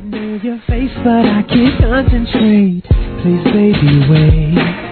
know your face, but I can't concentrate. Please, baby, wait.